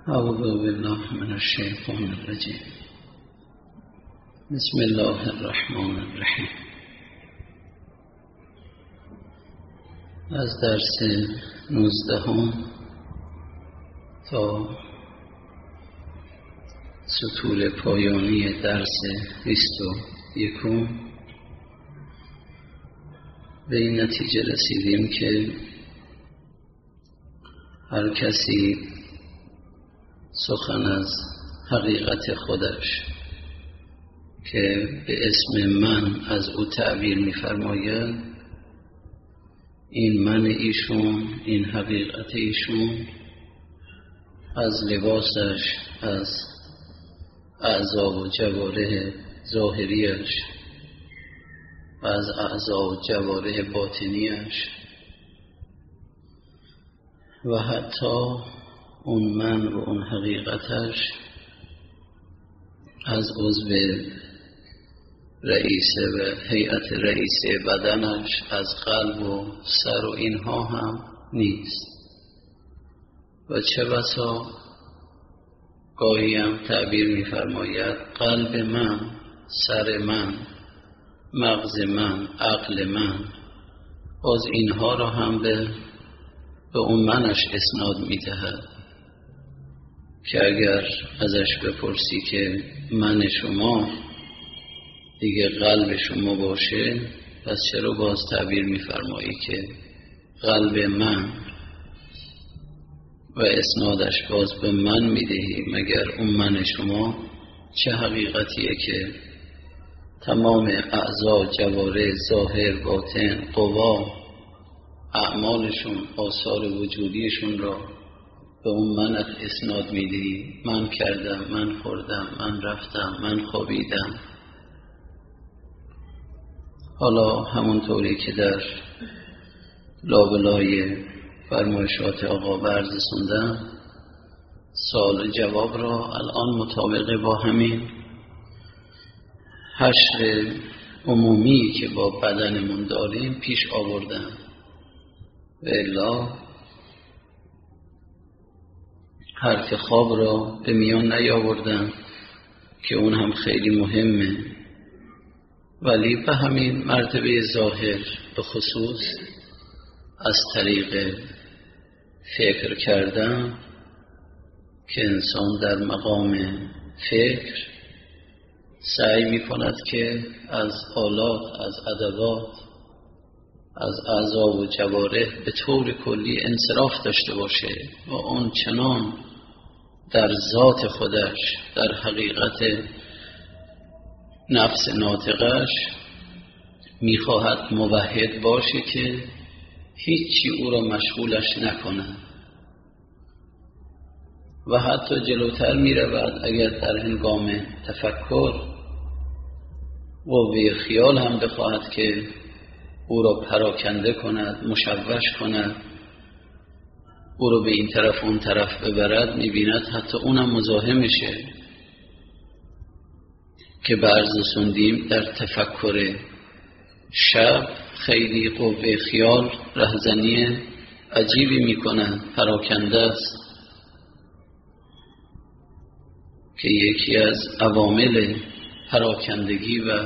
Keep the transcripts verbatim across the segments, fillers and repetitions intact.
اعوذ بالله من الشیطان الرجیم. بسم الله الرحمن الرحیم. از درس نوزدهم تا سطور پایانی درس بیست و یکم به این نتیجه رسیدیم که هر کسی سخن از حقیقت خودش که به اسم من از او تعبیر می‌فرماید، این من ایشون، این حقیقت ایشون، از لباسش، از اعضا و جوارح ظاهریش و از اعضا و جوارح باطنیش و حتی اون من و اون حقیقتش از عضو رئیسه و هیئت رئیسه بدنش، از قلب و سر و اینها هم نیست. و چه بسا گاهی هم تعبیر می‌فرماید قلب من، سر من، مغز من، عقل من، باز اینها را هم به به اون منش اسناد می‌دهد که اگر ازش بپرسی که من شما دیگه قلب شما باشه، پس چرا باز تعبیر می‌فرمایی که قلب من و اسنادش باز به من میدهی؟ مگر اون من شما چه حقیقتیه که تمام اعضا، جوارح، ظاهر، باطن، قوا، اعمالشون، آثار وجودیشون را به اون منت اسناد میدهی؟ من کردم، من خوردم، من رفتم، من خوابیدم. حالا همونطوری که در لابلای فرمایشات آقا برز سندم، سوال جواب را الان مطابق با همین حشر عمومی که با بدنمون داریم پیش آوردم. و الا حرف خواب را به میان نیاوردم که اون هم خیلی مهمه، ولی به همین مرتبه ظاهر به خصوص از طریق فکر کردن که انسان در مقام فکر سعی می کند که از آلات، از ادوات، از اعضا و جوارح به طور کلی انصراف داشته باشه و اون چنان در ذات خودش، در حقیقت نفس ناطقش میخواهد موحد باشه که هیچی او را مشغولش نکنه. و حتی جلوتر میرود، اگر در هنگام تفکر قوه خیال هم بخواهد که او را پراکنده کند، مشوش کند، او را به این طرف اون طرف ببرد، میبیند حتی اونم مزاحمشه که برز سندیم در تفکر شب خیلی قوه خیال رهزنی عجیبی میکنن، پراکنده است که یکی از عوامل پراکندگی و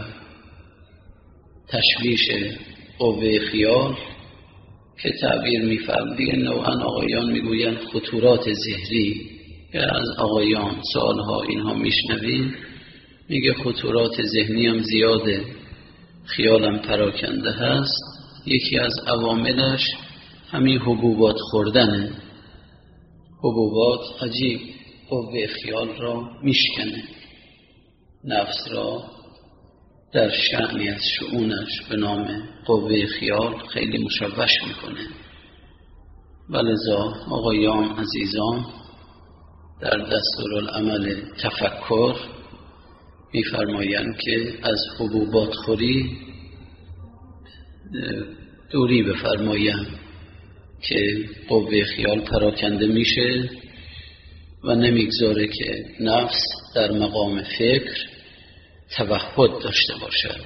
تشویش قوه خیال که تعبیر می‌فرمایند نوعاً آقایان میگویند خطورات ذهنی، که از آقایان سالها اینها میشنویم، میگه خطورات ذهنی هم زیاده، خیالم پراکنده هست. یکی از عواملش همین حبوبات خوردنه. حبوبات عجیب قوه خیال را میشکنه، نفس را در شأنی از شؤونش به نام قوه خیال خیلی مشوش میکنه. ولذا آقایان عزیزان در دستورالعمل تفکر میفرمایند که از حبوبات خوری دوری بفرمایند که قوه خیال پراکنده میشه و نمیگذاره که نفس در مقام فکر توحد داشته باشد.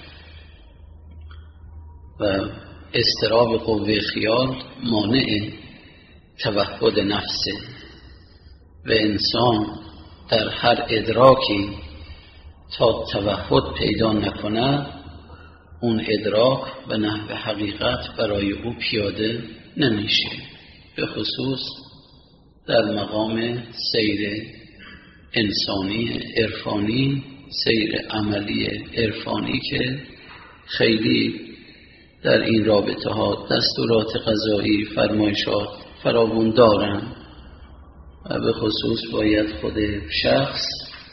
و اضطراب قوه خیال مانع توحد نفسه و انسان در هر ادراکی تا توحد پیدا نکند، اون ادراک به نحو حقیقت برای او پیاده نمیشه، به خصوص در مقام سیر انسانی عرفانی، سیر عملی عرفانی که خیلی در این رابطه ها دستورات قضایی، فرمایشات فراوان دارن و به خصوص باید خود شخص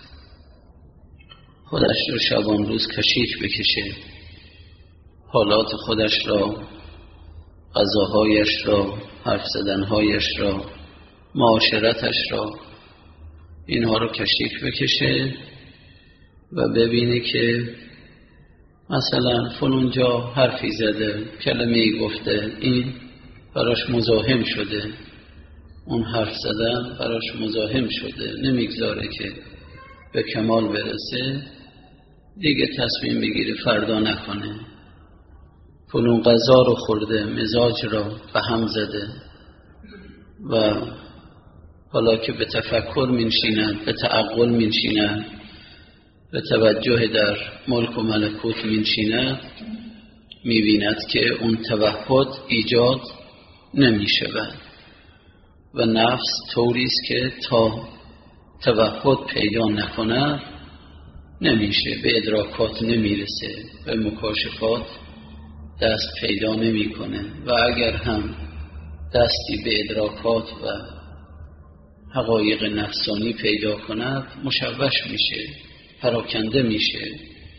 خودش رو شبان روز کشیک بکشه، حالات خودش را، قضاهایش را، حرف زدنهایش را، معاشرتش را، اینها رو کشیک بکشه و ببینه که مثلا فلان جا حرفی زده، کلمه‌ای گفته، این براش مزاحم شده، اون حرف زدن براش مزاحم شده، نمیگذاره که به کمال برسه، دیگه تصمیم بگیره فردا نکنه. فلان غذا رو خورده، مزاج را به هم زده و حالا که به تفکر منشیند، به تعقل منشیند، به توجه در ملک و ملکوت منشیند، میبیند که اون توحد ایجاد نمیشود و نفس طوریست که تا توحد پیدا نکند نمیشه، به ادراکات نمیرسه، به مکاشفات دست پیدا نمیکنه و اگر هم دستی به ادراکات و حقایق نفسانی پیدا کند مشوش میشه، پراکنده میشه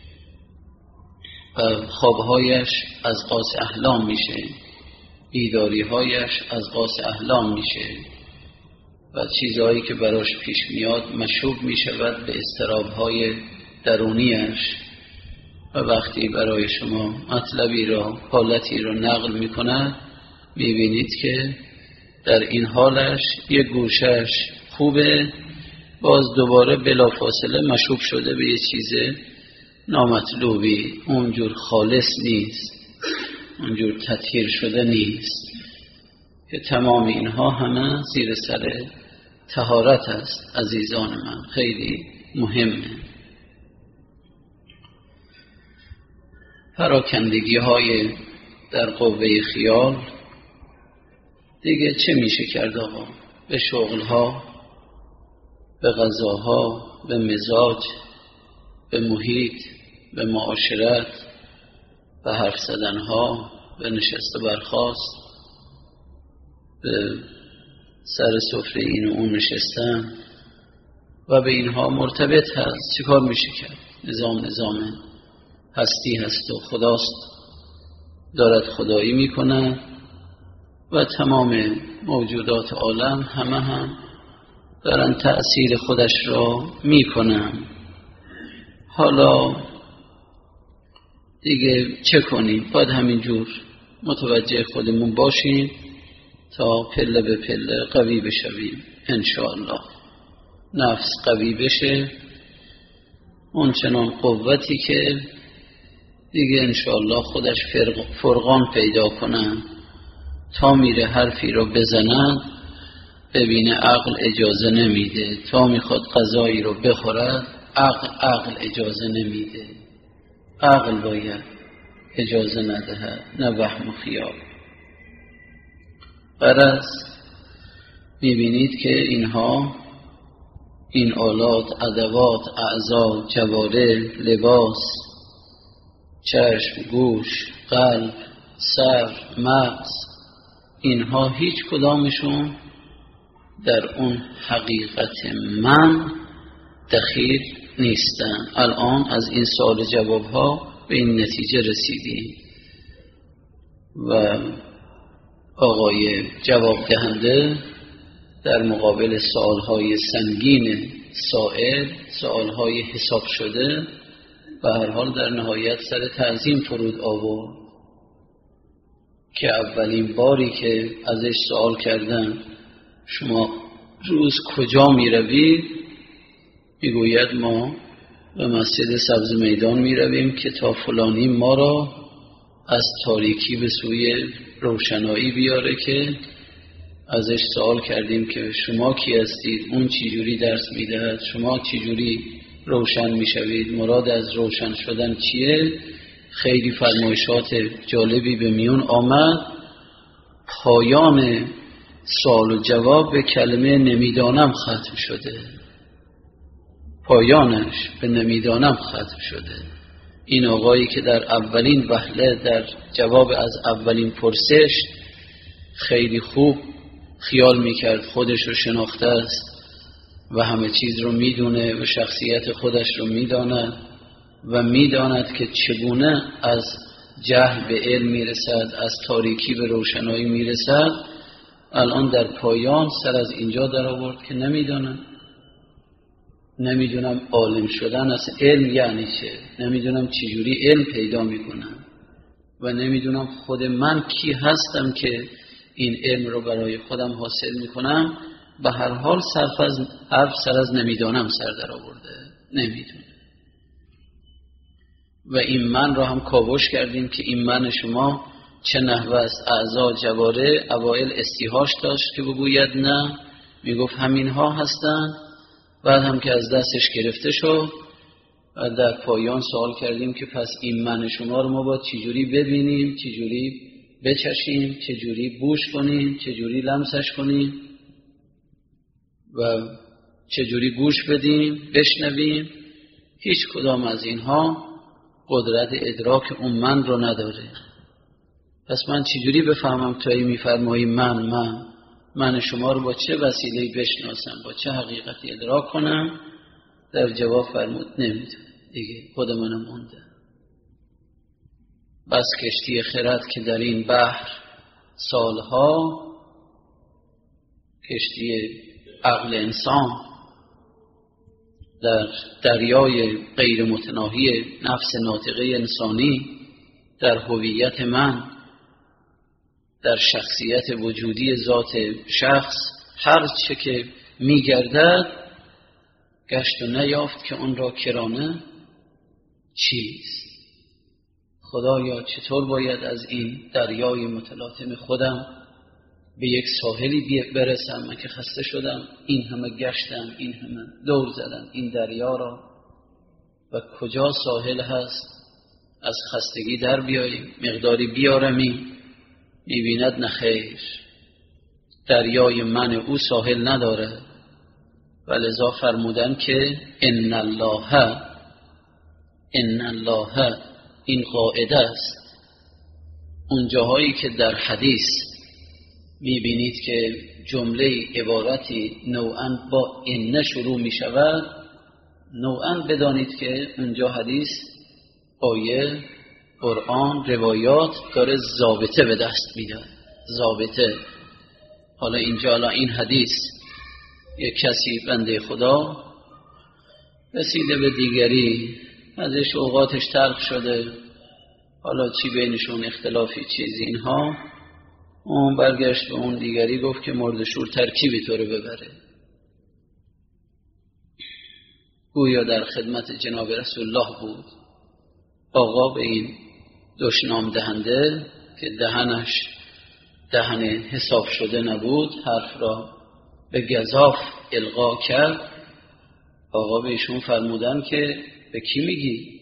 و خوابهایش از قاص احلام میشه، بیداریهایش از قاص احلام میشه و چیزهایی که براش پیش میاد مشوب میشود به اضطرابهای درونیش و وقتی برای شما مطلبی را، حالتی را نقل میکند، میبینید که در این حالش یک گوشش خوبه، باز دوباره بلافاصله مشوب شده به یه چیز نامطلوبی، اونجور خالص نیست، اونجور تطهیر شده نیست، که تمام اینها همه زیر سر طهارت است. عزیزان من، خیلی مهمه. پراکندگی های در قوه خیال دیگه چه میشه کرد آقا؟ به شغلها، به غذاها، به مزاج، به محیط، به معاشرت، به حرف زدنها، به نشست و برخاست، به سر سفره این و اون نشستن و به اینها مرتبط هست. چه کار میشه کرد؟ نظام نظام هستی هست و خداست، دارد خدایی میکنه و تمام موجودات عالم همه هم دارن تأثیر خودش را میکنن. حالا دیگه چه کنیم؟ باید همینجور متوجه خودمون باشیم تا پله به پله قوی بشویم انشاءالله. نفس قوی بشه، اون چنان قوتی که دیگه انشاءالله خودش فرقان پیدا کنن، تا میره حرفی رو بزنن ببینه عقل اجازه نمیده، تا میخواد غذایی رو بخورد عقل عقل اجازه نمیده، عقل باید اجازه ندهد، نه وهم و خیال. غرض میبینید که اینها، این آلات، ادوات، اعضا، جواره، لباس، چشم، گوش، قلب، سر، مغز، اینها هیچ کدامشون در اون حقیقت من دخیل نیستن. الان از این سوال جواب ها به این نتیجه رسیدیم و آقای جواب دهنده در مقابل سوال های سنگین سائل، سوال های حساب شده، به هر حال در نهایت سر تعظیم فرود آورد که اولین باری که ازش سوال کردن شما روز کجا می روید؟ می گوید ما به مسجد سبز میدان می رویم که تا فلانی ما را از تاریکی به سوی روشنایی بیاره که ازش سوال کردیم که شما کی هستید، اون چی جوری درس میدهد، شما چی جوری روشن میشوید، مراد از روشن شدن چیه؟ خیلی فرمایشات جالبی به میون آمد. پایان سوال و جواب به کلمه نمیدانم ختم شده، پایانش به نمیدانم ختم شده. این آقایی که در اولین وهله در جواب از اولین پرسش خیلی خوب خیال میکرد خودش رو شناخته است و همه چیز رو میدونه و شخصیت خودش رو میداند و میداند که چگونه از جهل به علم میرسد، از تاریکی به روشنایی میرسد، الان در پایان سر از اینجا در آورد که نمیدانم نمیدونم عالم شدن از علم یعنی چه، نمیدونم چجوری علم پیدا میکنم و نمیدونم خود من کی هستم که این علم رو برای خودم حاصل میکنم. به هر حال صرف از حرف سر از نمیدانم سر در آورده، نمیدونم. و این من رو هم کاوش کردیم که این من شما چه نحوه است. اعضا جواره اوائل استیهاش داشت که بگوید نه، میگفت همینها هستن. بعد هم که از دستش گرفته شد و در پایان سوال کردیم که پس این من شما رو ما باید چجوری ببینیم، چجوری بچشیم، چجوری بوش کنیم، چجوری لمسش کنیم و چجوری گوش بدیم، بشنویم. هیچ کدام از اینها قدرت ادراک اون من رو نداره. پس من چجوری بفهمم تویی میفرمایی من من من شما رو با چه وسیله‌ای بشناسم، با چه حقیقتی ادراک کنم؟ در جواب فرمود نمیدونم دیگه، خود منم مونده. بس کشتی خرد که در این بحر سالها، کشتی عقل انسان در دریای غیر متناهی نفس ناطقه انسانی، در هویت من، در شخصیت وجودی ذات شخص، هر چه که میگردد گشت و نیافت که اون را کرانه چیست. خدایا چطور باید از این دریای متلاطم خودم به یک ساحلی برسم؟ من که خسته شدم، این همه گشتم، این همه دور زدم این دریا را و کجا ساحل هست؟ از خستگی در بیاییم، مقداری بیارمی، میبیند نخیر، دریای من او ساحل نداره. و لذا فرمودن که ان الله ان الله، این قاعده است. اون جاهایی که در حدیث میبینید که جمله عبارتی نوعاً با ان شروع میشود، نوعاً بدانید که اونجا حدیث، آیه، قرآن، روایات داره ضابطه به دست میده، ضابطه. حالا اینجا حالا این حدیث یک کسی بنده خدا رسیده به دیگری، ازش اوقاتش تلخ شده، حالا چی بینشون اختلافی چیزی اینها، اون برگشت به اون دیگری گفت که مردشور ترکیبی تو رو ببره. گویا در خدمت جناب رسول الله بود. آقا به این دشنام دهنده که دهنش دهن حساب شده نبود، حرف را به گزاف القا کرد. آقا به ایشون فرمودن که به کی میگی؟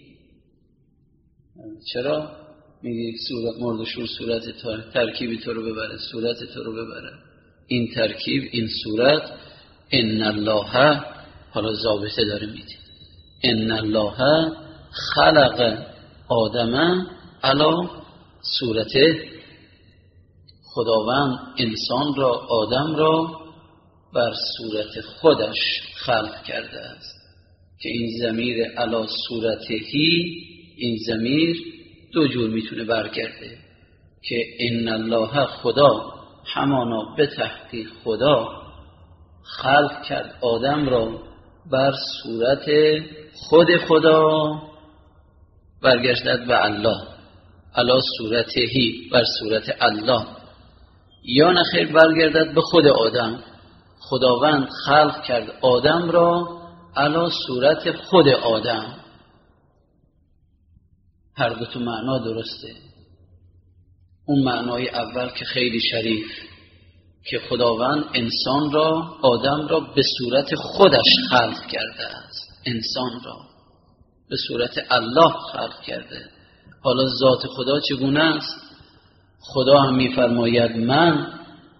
چرا میگی صورت مردشور صورت ترکیبی تو رو ببره، صورت تو رو ببره؟ این ترکیب، این صورت، ان الله، حالا ضابطه داره میده، ان الله خلق آدم علی صورته، خداوند انسان را، آدم را بر صورت خودش خلق کرده است. که این ضمیر علی صورتهی، این ضمیر دو جور میتونه برگرده، که ان الله، خدا همانا به تحقیق خدا خلق کرد آدم را بر صورت خود خدا، برگشتد به الله، علی صورتهی، بر صورت الله. یا نخیر برگردد به خود آدم، خداوند خلق کرد آدم را علی صورت خود آدم. هر دو تو معنا درسته. اون معنای اول که خیلی شریف، که خداوند انسان را، آدم را به صورت خودش خلق کرده است. انسان را به صورت الله خلق کرده. حالا ذات خدا چگونه است؟ خدا هم می‌فرماید من،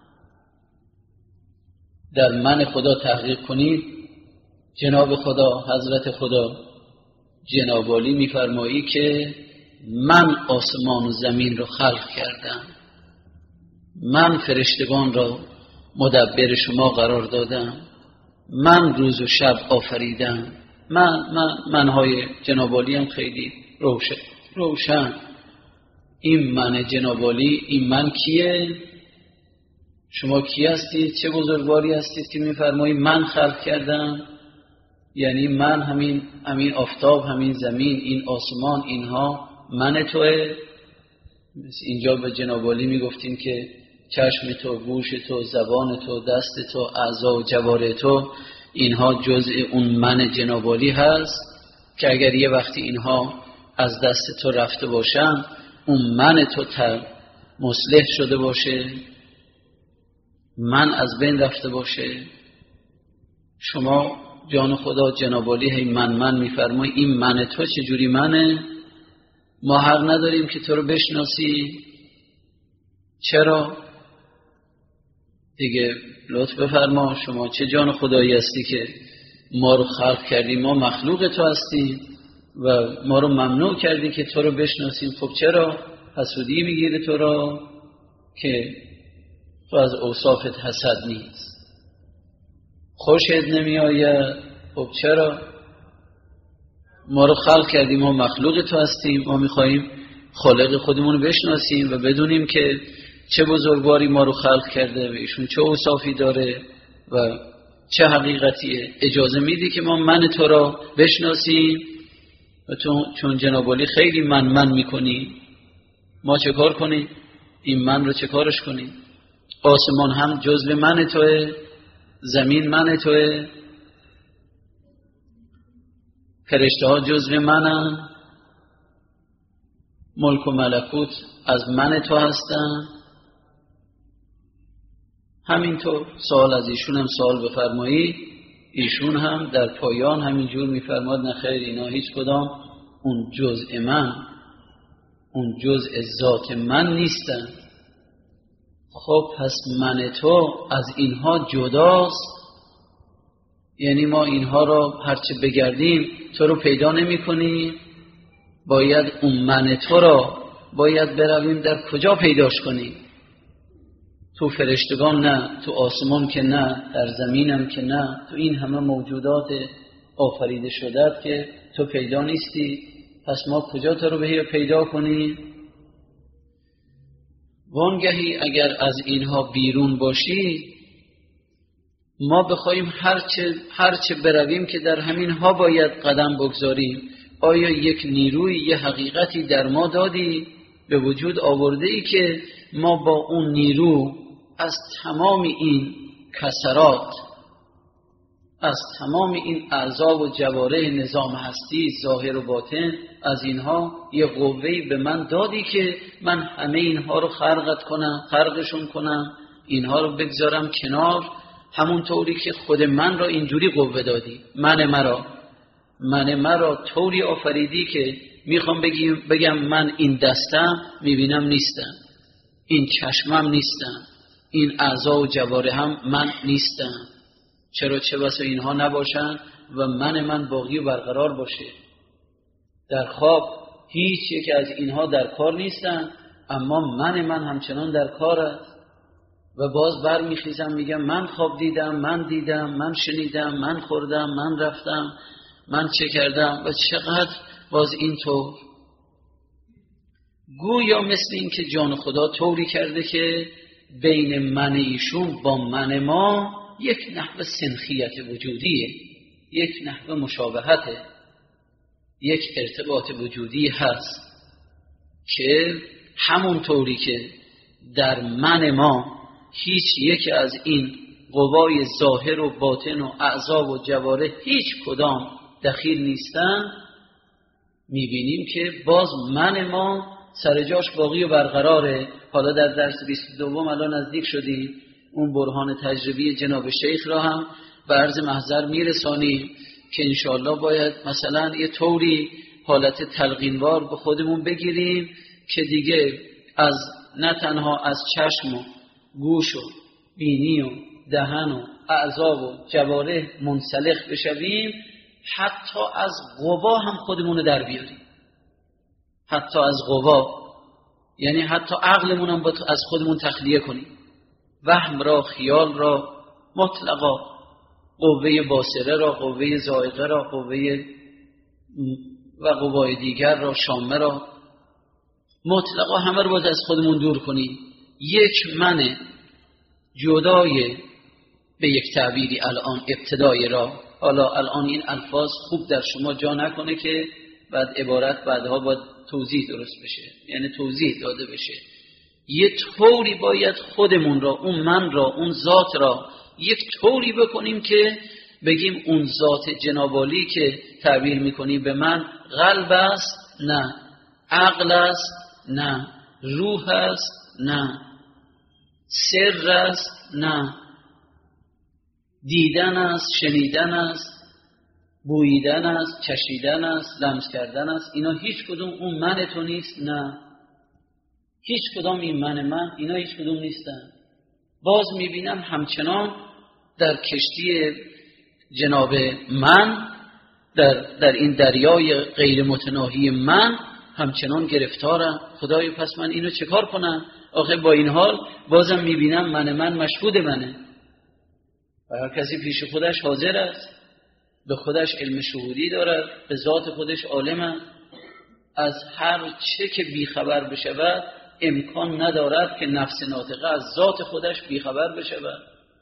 در من خدا تحقیق کنید. جناب خدا، حضرت خدا جناب عالی می‌فرمایی که من آسمان و زمین را خلق کردم، من فرشتگان را مدبر شما قرار دادم، من روز و شب آفریدم. من من منهای جناب عالی هم خیلی روشن روشن این من جناب عالی، این من کیه؟ شما کی هستید؟ چه بزرگواری هستید که میفرمایید من خلق کردم؟ یعنی من همین همین آفتاب، همین زمین، این آسمان، اینها من توئه. اینجا به جناب عالی میگفتیم که چشم تو، گوش تو، زبان تو، دست تو، اعضا و جوارح تو، اینها جزء اون من جناب عالی هست که اگر یه وقتی اینها از دست تو رفته باشن، اون من تو تر مصلح شده باشه، من از بین رفته باشه، شما جان خدا جناب عالی هی من من میفرمایی. این من تو چجوری منه؟ ما حق نداریم که تو رو بشناسی؟ چرا؟ دیگه لطف بفرما، شما چه جان خدایی هستی که ما رو خلق کردی، ما مخلوق تو هستیم و ما رو ممنوع کردی که تو رو بشناسیم. خب چرا؟ حسودی میگیره تو رو که تو از اوصافت حسد نیست، خوشت نمی آید. خب چرا؟ ما رو خلق کردی، ما مخلوق تو هستیم، ما میخواییم خالق خودمون رو بشناسیم و بدونیم که چه بزرگواری ما رو خلق کرده و ایشون چه اوصافی داره و چه حقیقتیه. اجازه میدی که ما من تو را بشناسیم و تو چون جناب عالی خیلی من من میکنی، ما چه کار کنیم؟ این من رو چه کارش کنیم؟ آسمان هم جزء من توئه، زمین من توئه، فرشته ها جزء منن، ملک و ملکوت از من تو هستن. همینطور سوال از ایشون هم سوال بفرمایی، ایشون هم در پایان همینجور میفرماد نه خیر، اینا هیچ کدام اون جزء من، اون جزء ذات من نیستن. خب پس من تو از اینها جداست، یعنی ما اینها رو هرچه بگردیم تو رو پیدا نمی کنیم. باید اون من تو را باید برویم در کجا پیداش کنیم؟ تو فرشتگان نه، تو آسمان که نه، در زمینم که نه، تو این همه موجودات آفریده شده که تو پیدا نیستی. پس ما کجا تو رو به پیدا کنیم؟ وانگهی اگر از اینها بیرون باشی، ما بخوایم هرچه هرچه برویم که در همین ها باید قدم بگذاریم. آیا یک نیروی، یه حقیقتی در ما دادی، به وجود آورده ای که ما با اون نیرو از تمام این کسرات، از تمام این اعضا و جوارح نظام هستی ظاهر و باطن، از اینها یه قوه‌ای به من دادی که من همه اینها رو خرقت کنم، خرقشون کنم، اینها رو بگذارم کنار، همون طوری که خود من را اینجوری قوه دادی. من مرا من مرا طوری آفریدی که میخوام بگم من این دستم میبینم نیستم، این چشمم نیستم، این اعضا و جوارحم من نیستم. چرا چه بسا اینها نباشن و من من باقی و برقرار باشه. در خواب هیچ یک از اینها در کار نیستن، اما من من همچنان در کار است. و باز بر میخیزم میگم من خواب دیدم، من دیدم، من شنیدم، من خوردم، من رفتم، من چه کردم و چقدر باز اینطور. گویا مثل این که جان خدا طوری کرده که بین من ایشون با من ما یک نحو سنخیت وجودیه، یک نحو مشابهته، یک ارتباط وجودی هست که همون طوری که در من ما هیچ یک از این قوای ظاهر و باطن و اعضا و جوارح هیچ کدام دخیل نیستن، میبینیم که باز من ما سر جاش باقی و برقراره. حالا در درس بیست و دو الان نزدیک شدیم، اون برهان تجربی جناب شیخ را هم به عرض محضر میرسانیم که انشاءالله باید مثلا یه طوری حالت تلقینوار به خودمون بگیریم که دیگه از نه تنها از چشم و گوش و بینی و دهن و اعضا و جوارح منسلخ بشویم، حتی از غبا هم خودمون در بیاریم. حتی از غبا، یعنی حتی عقلمون هم از خودمون تخلیه کنیم. وهم را، خیال را مطلقا، قوه باصره را، قوه ذائقه را، قوه و قوای دیگر را، شامه را، مطلقا همه رو باید از خودمون دور کنیم. یک من جدای به یک تعبیری الان ابتدای را، حالا الان این الفاظ خوب در شما جا نکنه که بعد عبارت بعدها باید توضیح درست بشه، یعنی توضیح داده بشه. یه طوری باید خودمون را، اون من را، اون ذات را یک طوری بکنیم که بگیم اون ذات جنابالی که تعبیر میکنی به من قلب است؟ نه. عقل است؟ نه. روح است؟ نه. سر است؟ نه. دیدن است، شنیدن است، بوییدن است، چشیدن است، لمس کردن است. اینا هیچ کدوم اون من تو نیست؟ نه. هیچ کدام این من من اینا هیچ کدوم نیستن. باز میبینم همچنان در کشتی جناب من، در, در این دریای غیر متناهی من همچنان گرفتارم. خدایا پس من اینو چه کار کنم؟ آخه با این حال بازم میبینم من من مشهود منه و هر کسی پیش خودش حاضر است، به خودش علم شهودی دارد، به ذات خودش عالم است. از هر چه که بیخبر بشود امکان ندارد که نفس ناطقه از ذات خودش بیخبر بشود،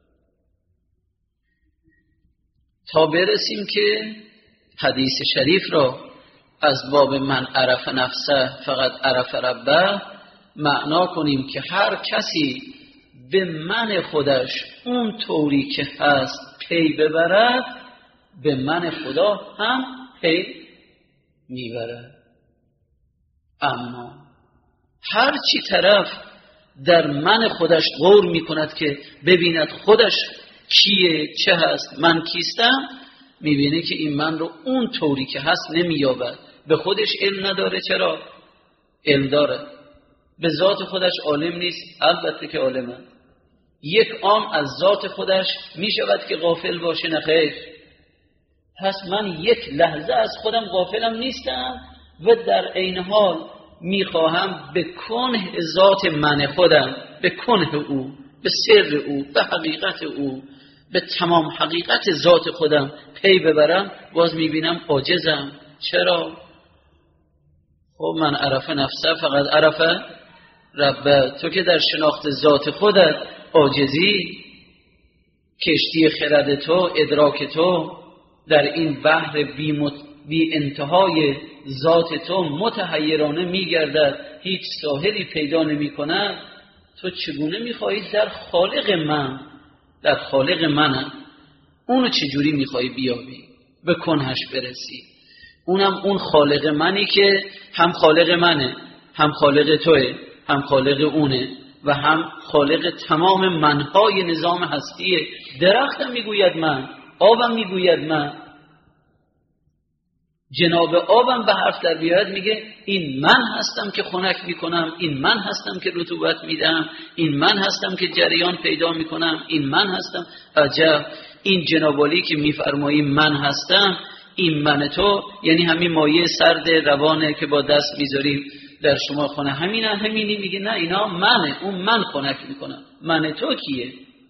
تا برسیم که حدیث شریف را از باب من عرف نفسه فقط عرف ربه معنا کنیم که هر کسی به من خودش اون طوری که هست پی ببرد، به من خدا هم پی میبرد. اما هر چی طرف در من خودش غور میکند که ببیند خودش کیه، چه هست، من کیستم، میبینه که این من رو اون طوری که هست نمییابد. به خودش علم نداره. چرا؟ علم داره. به ذات خودش عالم نیست؟ البته که عالمه. یک آن از ذات خودش میشود که غافل باشه؟ نه خیر. پس من یک لحظه از خودم غافلم نیستم و در عین حال میخواهم به کنه ذات من خودم، به کنه او، به سر او، به حقیقت او، به تمام حقیقت ذات خودم پی ببرم. باز میبینم عاجزم. چرا؟ خب من عرف نفسه فقط عرف ربه. تو که در شناخت ذات خودت عاجزی، کشتی خرد تو، ادراک تو در این بحر بی, مت... بی انتهای ذات تو متحیرانه میگردد، هیچ ساحلی پیدا نمی کند. تو چگونه میخواهی در خالق من، در خالق منم، اونو چجوری میخواهی بیابی، به کنهش برسی؟ اونم اون خالق منی که هم خالق منه، هم خالق توه، هم خالق اونه و هم خالق تمام منهای نظام هستیه. درختم میگوید من، آبم میگوید من. جناب آبم به حرف در بیاید میگه این من هستم که خنک میکنم، این من هستم که رطوبت میدم، این من هستم که جریان پیدا میکنم، این من هستم. عجب، این جنابالی که میفرمایی من هستم، این من تو، یعنی همین مایه سرد روانه که با دست میذاریم در شما خونه، همینه همینی؟ میگه نه اینا منه، اون من خنک میکنم. من تو کیه؟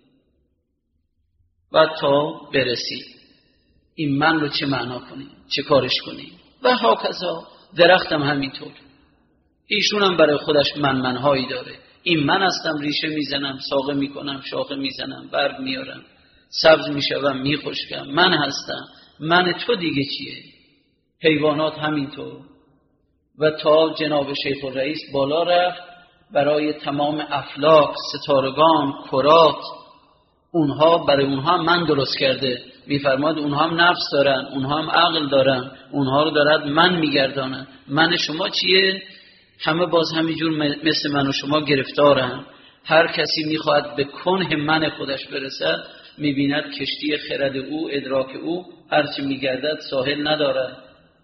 و تا برسی این من رو چه معنا کنیم، چه کارش کنیم و هاکذا. درختم همینطور، ایشونم برای خودش من منهایی داره. این من هستم، ریشه میزنم، ساقه میکنم، شاخه میزنم، برگ میارم، سبز میشوم، میخشکم. من هستم. من تو دیگه چیه؟ حیوانات همینطور. و تا جناب شیخ الرئیس بالا رفت برای تمام افلاک، ستارگان، کرات، اونها برای اونها من درست کرده. میفرماد اونها هم نفس دارن، اونها هم عقل دارن، اونها رو دارد من میگردانن. من شما چیه؟ همه باز همینجور مثل من و شما گرفتارن. هر کسی میخواهد به کنه من خودش برسد میبیند کشتی خرد او، ادراک او هرچی میگردد ساحل ندارد.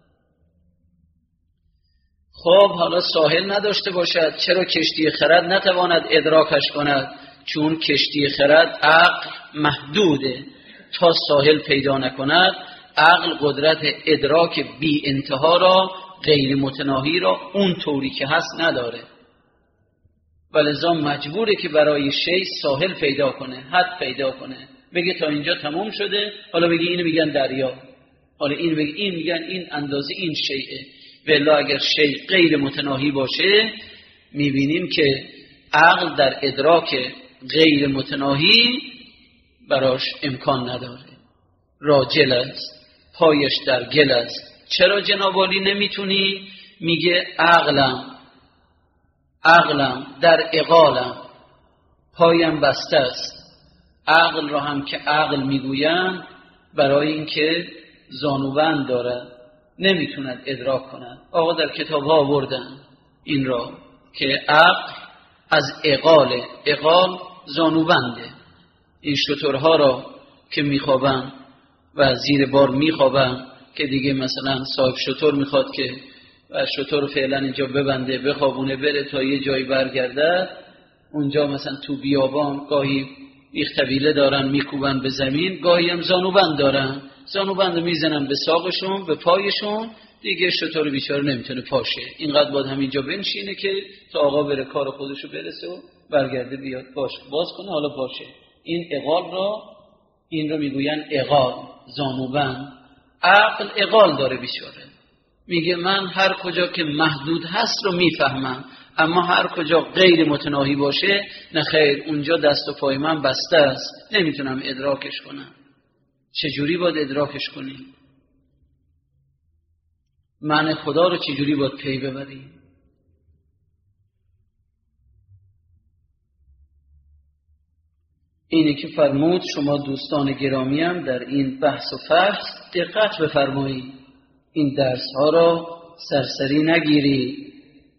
خب حالا ساحل نداشته باشد، چرا کشتی خرد نتواند ادراکش کند؟ چون کشتی خرد عقل محدوده، تا ساحل پیدا نکند عقل قدرت ادراک بی انتها را، غیر متناهی را اون طوری که هست نداره، ولذا مجبوره که برای شی ساحل پیدا کنه، حد پیدا کنه، بگه تا اینجا تموم شده، حالا بگه اینو میگن دریا، حالا این بگه این میگن این اندازه این شیء. والله اگر شی غیر متناهی باشه میبینیم که عقل در ادراک غیر متناهی براش امکان نداره، راجل است، پایش در گل است. چرا جناب عالی نمیتونی؟ میگه عقلم عقلم در اقالم، پایم بسته است. عقل را هم که عقل میگویند برای اینکه زانوبند دارد نمیتوند ادراک کند. آقا در کتاب ها آوردن این را که عقل از اقاله، اقال زانوبنده. این شترها را که میخوابن و زیر بار میخوابن که دیگه مثلا صاحب شتر میخواد که شتر رو فعلا اینجا ببنده بخوابونه بره تا یه جایی برگرده، اونجا مثلا تو بیابان گاهی بیختبیله دارن میکوبن به زمین، گاهی هم زانوبند دارن، زانوبند میزنن به ساقشون به پایشون، دیگه شتر بیچاره نمیتونه پاشه، اینقدر باید همینجا بنشینه که تا آقا بره کار خودشو برسه و برگرده بیاد پاشه باز کنه حالا پاشه. این اقال را این رو میگوین اقال، زانوبند. عقل اقال داره بیچاره، میگه من هر کجا که محدود هست رو میفهمم، اما هر کجا غیر متناهی باشه نه خیر، اونجا دست و پای من بسته است، نمیتونم ادراکش کنم. چجوری باید ادراکش کنی؟ معنی خدا رو چجوری باید پی ببری؟ اینه که فرمود شما دوستان گرامیم در این بحث و فحص دقت بفرمایید، این درس ها را سرسری نگیرید.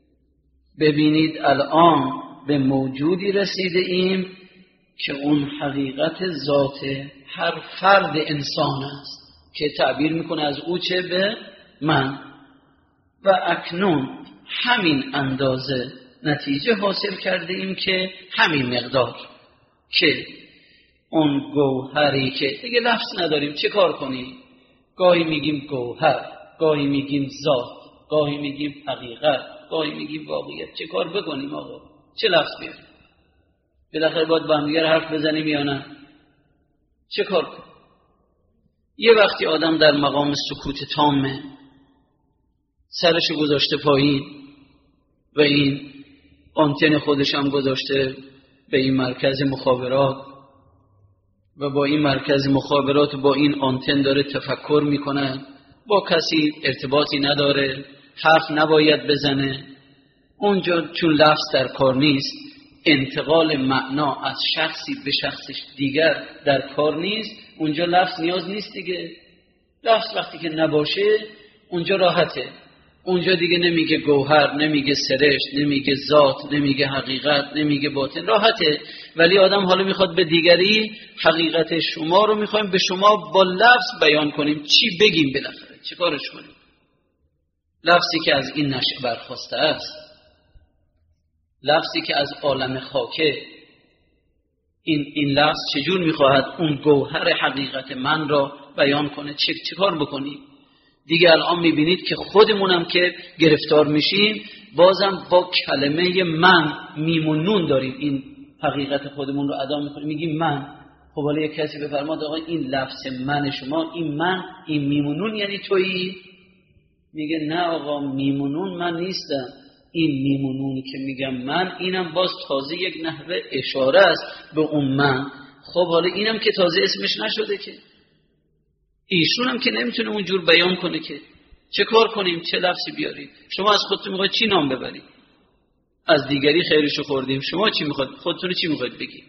ببینید الان به موجودی رسیده ایم که اون حقیقت ذات هر فرد انسان است که تعبیر میکنه از او چه به من، و اکنون همین اندازه نتیجه حاصل کرده ایم که همین مقدار که اون گوهری که دیگه لفظ نداریم چه کار کنیم، گاهی میگیم گوهر، گاهی میگیم ذات، گاهی میگیم حقیقت، گاهی میگیم واقعیت، چه کار بکنیم آقا؟ چه لفظ بیاریم؟ بالاخره باید با هم دیگر حرف بزنیم یا نه؟ چه کار کنیم؟ یه وقتی آدم در مقام سکوت تامه، سرشو گذاشته پایین و این آنتن خودش هم گذاشته به این مرکز مخابرات و با این مرکز مخابرات با این آنتن داره تفکر میکنه، با کسی ارتباطی نداره، حرف نباید بزنه. اونجا چون لفظ در کار نیست، انتقال معنا از شخصی به شخص دیگر در کار نیست، اونجا لفظ نیاز نیست دیگه. لفظ وقتی که نباشه اونجا راحته، اونجا دیگه نمیگه گوهر، نمیگه سرشت، نمیگه ذات، نمیگه حقیقت، نمیگه باطن، راحته. ولی آدم حالا میخواد به دیگری حقیقت شما رو میخوایم به شما با لفظ بیان کنیم، چی بگیم بالاخره؟ چی کارش کنیم؟ لفظی که از این نشأ برخواسته است، لفظی که از عالم خاکه، این این لفظ چجور میخواهد اون گوهر حقیقت من را بیان کنه؟ چه چه کار بکنیم؟ دیگه الان میبینید که خودمونم که گرفتار میشیم بازم با کلمه من میم و نون داریم این حقیقت خودمون رو ادا میکنیم، میگیم من. خب حالا یک کسی بفرماد آقا این لفظ من شما، این من، این میم و نون یعنی تویی؟ میگه نه آقا میم و نون من نیستم، این میم و نونی که میگم من، اینم باز تازه یک نحوه اشاره است به اون من. خب حالا اینم که تازه اسمش نشده که، ایشون هم که نمیتونه اونجور بیان کنه که، چه کار کنیم؟ چه لفظی بیاریم؟ شما از خودتون میخواید چی نام ببرید؟ از دیگری خیرشو خوردیم، شما چی میخواید؟ خودتون چی میخواید بگید؟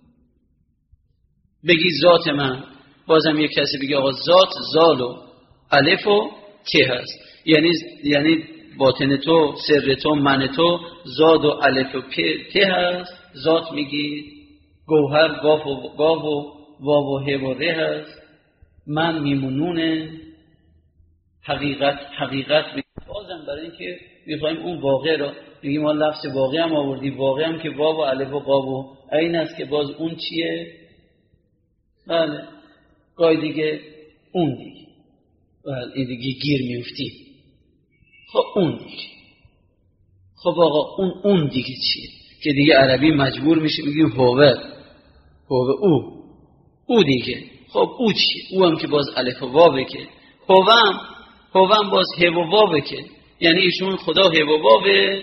بگی ذات من، بازم یک کسی بگه آقا ذات زال و الف و ت هست، یعنی یعنی باطن تو، سر تو، من تو، زاد و الف و ت هست، ذات میگید، گوهر گاف و گاو و واو و ه و ره هست، من میمونونه، حقیقت حقیقت بازم برای اینکه میخوایم اون واقع را میگیم ما لفظ واقع هم آوردیم، واقع هم که واو و الف و قاف و عین است که باز اون چیه؟ بله گاهی دیگه اون دیگه، بله این دیگه گیر میفتیم. خب اون دیگه، خب آقا اون اون دیگه چیه که دیگه عربی مجبور میشه میگیم هوه هوه او او دیگه. خب او چیه؟ او هم که باز الف و واوه که، هوه هم هوه هم باز ه و واوه که، یعنی ایشون خدا ه و واوه،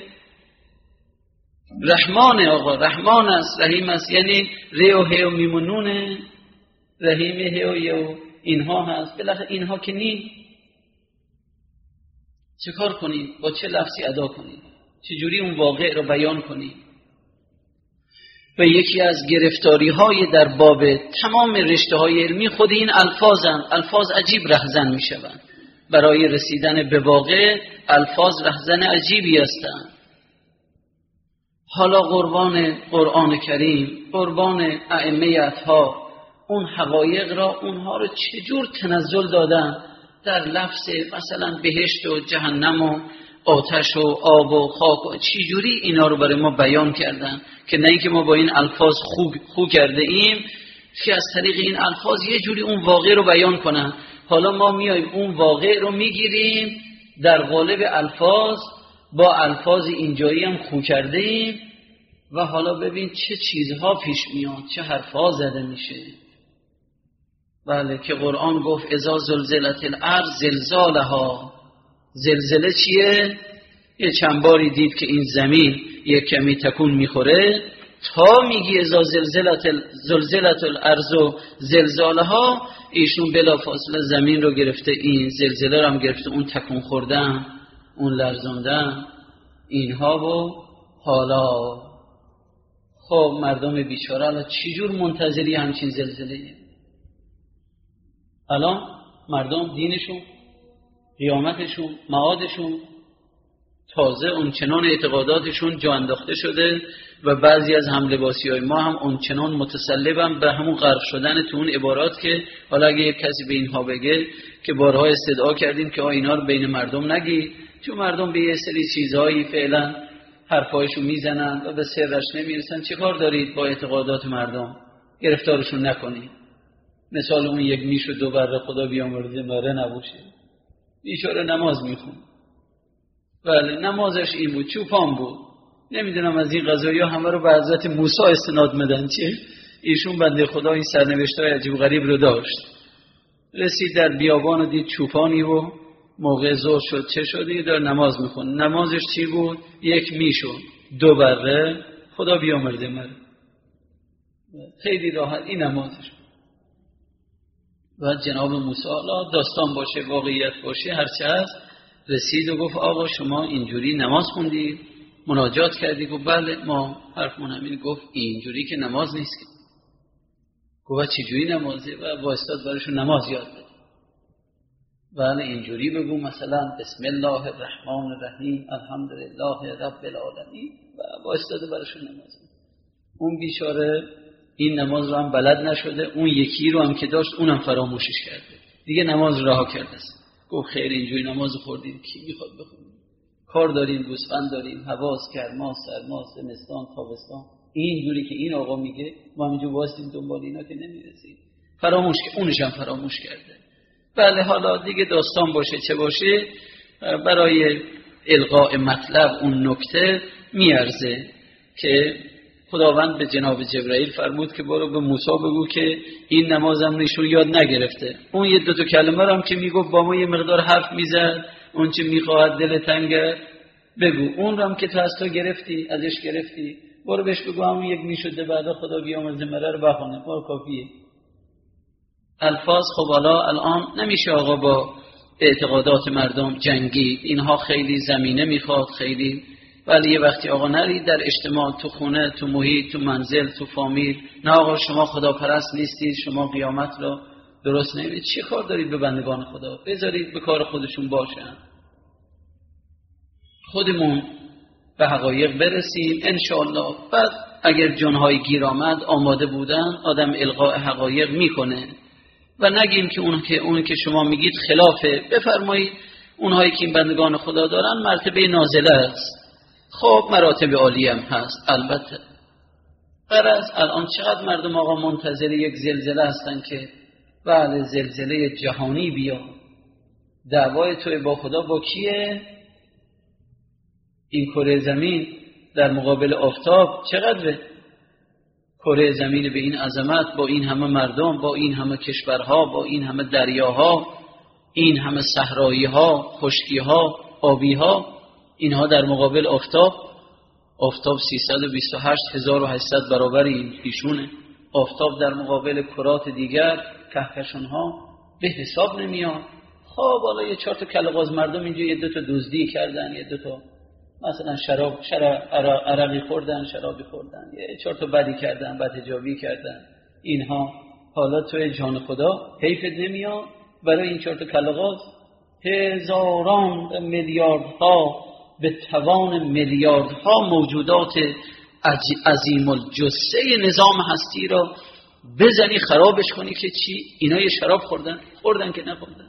رحمانه آقا، رحمان است، رحیم است، یعنی ر و ه و میمونونه، رحیم ه و ی و اینها هست. بالاخره اینها که نی، چه کار کنید؟ با چه لفظی ادا کنید؟ چجوری اون واقع رو بیان کنید؟ و یکی از گرفتاری های در باب تمام رشته های علمی خود این الفاظن. الفاظ عجیب رهزن می شوند. برای رسیدن به واقع الفاظ رهزن عجیبی هستند. حالا قربان قرآن کریم، قربان ائمه اطهار، اون حقایق را اونها رو چجور تنزل دادن در لفظ مثلا بهشت و جهنم و آتش و آب و خاک و چجوری اینا رو برای ما بیان کردن که نه اینکه ما با این الفاظ خو, خو کرده ایم که از طریق این الفاظ یه جوری اون واقع رو بیان کنن. حالا ما میایم اون واقع رو میگیریم در قالب الفاظ، با الفاظ اینجایی هم خو کرده ایم و حالا ببین چه چیزها پیش میاد، چه حرفا زده میشه. بله که قرآن گفت اذا زلزلت الارض زلزالها. زلزله چیه؟ یه چند باری دید که این زمین یک کمی تکون میخوره، تا میگی اذا زلزلت زلزلت الارض زلزالها، ایشون بلا فاصله زمین رو گرفته، این زلزله رو هم گرفته، اون تکون خوردن، اون لرزاندن اینها. و حالا خب مردم بیچاره الان چجور منتظری همچین زلزله‌ای؟ الان مردم دینشون، قیامتشون، معادشون، تازه اونچنان اعتقاداتشون جا انداخته شده و بعضی از هملباسی های ما هم اونچنان متسلبن به همون غرق شدن تو اون عبارات که حالا اگه یک کسی به اینها بگه که بارها استدعا کردیم که اینا رو بین مردم نگی، چون مردم به یه سری چیزهایی فعلا حرفایشو میزنن و به سرش نمیرسن. چه کار دارید با اعتقادات مردم؟ گرفتارشون نکنید. مثال اون یک میش و دو بره خدا بیامرزه مره نباشه، بیچاره نماز میخون. بله نمازش این بود، چوپان بود، نمیدونم از این قضایی ها همه رو به حضرت موسی استناد میدن. چه؟ ایشون بنده خدا این سرنوشت‌های عجیب غریب رو داشت. رسید در بیابان و دید چوپانی و موقع ظهر شد چه شد؟ داره نماز میخون. نمازش چی بود؟ یک میشون دو بره خدا بیامرزه مره. خیلی راحت این نمازش. و جناب موسی، حالا داستان باشه واقعیت باشه هرچه هست، رسید و گفت آقا شما اینجوری نماز خوندید، مناجات کردی؟ گفت بله ما حرفمون همین. گفت اینجوری که نماز نیست که. گفت چجوری نمازه؟ و واسطاد براشون نماز یاد بده. بله اینجوری بگو مثلا بسم الله الرحمن الرحیم الحمدلله رب العالمین، و واسطاد براشون نماز. اون بیچاره این نماز رو هم بلد نشده، اون یکی رو هم که داشت اونم فراموشش کرده، دیگه نماز رها کرده است. گفت خیر اینجوری نماز خوردیم کی میخواد بخونه؟ کار داریم، گوسفند داریم، حواس، کرما، سرما، زمستان، تابستان. اینجوری که این آقا میگه ما همینجور واسیم دنبال اینا که نمیرسیم. فراموش که اونش هم فراموش کرده. بله حالا دیگه داستان باشه چه باشه، برای القاء مطلب اون نکته میارزه که خداوند به جناب جبرائیل فرمود که برو به موسی بگو که این نمازم نشون یاد نگرفته. اون یه دو تا کلمه رو هم که میگفت با ما یه مقدار حرف میزد، اون چه میخواهد دل تنگه بگو، اون رو هم که تو از تو گرفتی، ازش گرفتی، برو بهش بگو همون یک میشده بعدا خدا بیامرزه مره رو بخونه، برو کافیه. الفاظ خب حالا الان نمیشه آقا با اعتقادات مردم جنگید، اینها خیلی زمینه میخواد خیلی. ولی یه وقتی آقا نرید در اجتماع، تو خونه، تو محیط، تو منزل، تو فامیل، نه آقا شما خدا پرست نیستید، شما قیامت رو درست نمیدید، چه کار دارید به بندگان خدا؟ بذارید به کار خودشون باشن. خودمون به حقایق برسیم انشاءالله. بعد اگر جنهای گیر آمد آماده بودن آدم القاء حقایق میکنه و نگیم که اون که اون که شما میگید خلافه. بفرمایید اونهایی که این بندگان خدا دارن مرتبه نازله است. خب مراتب عالی هم هست البته. غرض الان چقدر مردم آقا منتظر یک زلزله هستن که بله زلزله جهانی بیا. دعوای توی با خدا با کیه؟ این کره زمین در مقابل آفتاب چقدره؟ کره زمین به این عظمت، با این همه مردم، با این همه کشورها، با این همه دریاها، این همه صحرایی‌ها، خشکی‌ها، آبی‌ها، اینها در مقابل آفتاب. آفتاب سیصد و بیست و هشت هزار و هشتصد برابر این ایشونه. آفتاب در مقابل کرات دیگر کهکشان‌ها به حساب نمیاد. خب حالا یه چهار تا کله‌باز مردم اینجا یه دو تا دزدی کردن، یه دو تا مثلا شراب شراب عرقی خوردن، شرابی خوردن، یه چهار تا بدی کردن، بدحجابی کردن، اینها حالا توی جان خدا حیفت نمیاد برای این چهار تا کله‌باز؟ هزاران میلیاردها به توان میلیاردها موجودات عظیم الجثه نظام هستی را بزنی خرابش کنی که چی؟ اینا یه شراب خوردن؟ خوردن که نخوردن.